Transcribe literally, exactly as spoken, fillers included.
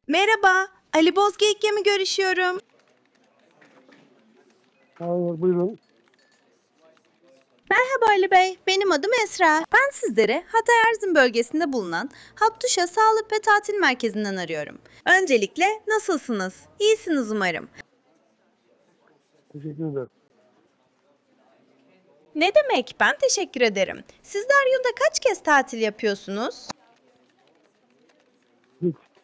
Merhaba, Ali Bozgeyik'le mi görüşüyorum? Hayır, buyurun. Merhaba Ali Bey, benim adım Esra. Ben sizleri Hatay Erzin bölgesinde bulunan Hattuşa Sağlık ve Tatil Merkezi'nden arıyorum. Öncelikle nasılsınız? İyisiniz umarım. Teşekkür ederim. Ne demek? Ben teşekkür ederim. Sizler yılda kaç kez tatil yapıyorsunuz? Hiç.